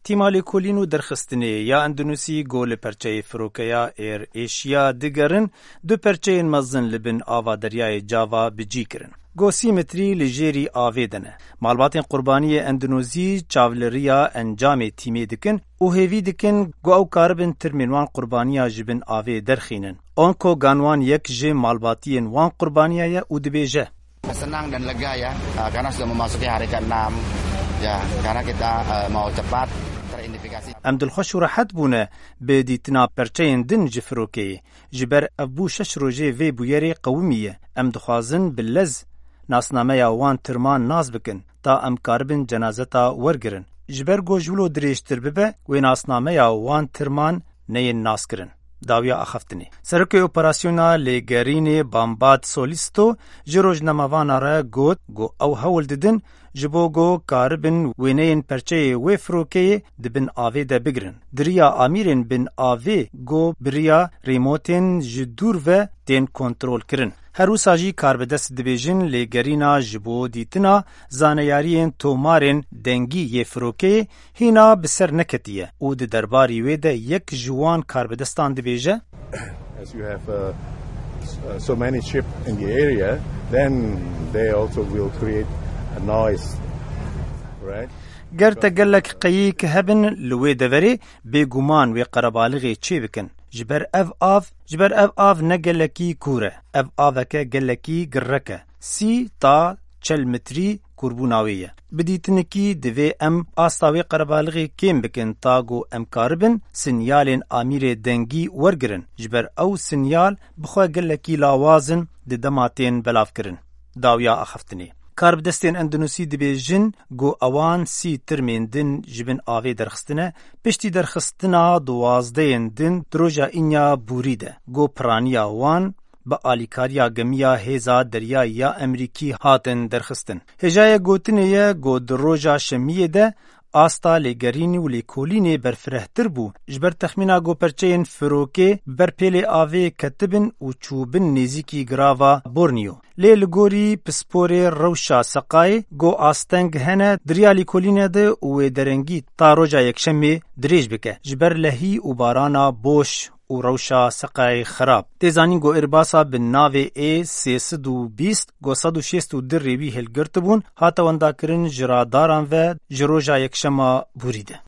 احتمال کلین و درخستنی یا اندونوسی گول پرچه فروکیا ایر ایشیا دیگرن دو پرچه مزن لبن آوا دریای جاوا بجی کرن. گو 30 متری لجیری آویدنه. معلومات قربانی اندونوزی چاولریا انجام تیمی دکن و هیوی دکن گو او کاربن ترمینوان قربانیا جبن آوی درخینن. آنکو گانوان یک جه معلوماتی وان قربانیا او دبیجه. Senang dan lega ya, karena sudah memasuki hari ke-6 ya, karena kita mau cepat teridentifikasi. دلخوش و راحت بونه به دیتنا پرچین دن جفروکی جبر ابو 6 روزه وی بویری قومیه دخوازن بلز ناسنامه وان ترمان ناز بکن تا کاربن جنازتا ورگرن جبر گوجولو دریشتر ببه و ناسنامه وان ترمان نین ناس کرن داویا اخفتنی سرکه اپراسیونا لگرین بامباد سولیستو جروج نموانا را گوت گو او هول ددن جبو گو کاربن وینین پرچه وی فروکه دبن آوی ده بگرن دریا آمیرین بن آوی گو بریا ریموتین جدور و دین کنترول کرن هرو ساجی کاربدست دبیجن لگرینا جبو دیتنا زانیارین تومارین دنگی ی فروکه هینا بسر نکتیه او ده درباری ویده یک جوان کاربدستان دبیجه As you have so many ships in the area, then they also will create a noise, right? گرت گلک قیی که هبن لوی دوری بگومان و قربالغی چی بکن جبر اف آف نگلکی کوره اف آفکه گلکی گرکه 30 تا 40 متری کربوناویه بدیتنکی دوی آستاوی قربالغی کم بکن تاگو کاربن سنیالین آمیر دنگی ورگرن جبر او سنیال بخواه گلکی لاوازن ده دماتین بلاف کرن داویا اخفتنی کاربدستین اندونوسی دبیجن گو اوان 30 ترمین دن جبن آوی درخستنه پشتی درخستنا 12 دن دروجا اینیا بوریده گو پرانیا وان با آلیکاریا گمیا هیزا دریا یا امریکی هاتن درخستن هجای گوتنیه گو دروجا شمیه ده آستا لگرینی و لیکولینی برفرهتر بو جبر تخمینا گو پرچین فروکه برپیل آوی کتبن و چوبن نیزیکی گراوا بورنیو لیل گوری پسپوری روشا سقای گو آستنگ هنه دریا لیکولینه ده و درنگی تا روژا یکشمی دریج بکه جبر لحی و بارانا بوش و روشا سقای خراب تیزانین گو ارباسا بن ناوی ای 320 گو 106 در ریوی هلگرت بون هاتا وندا کرن جراداران و جروجا یکشما بوریده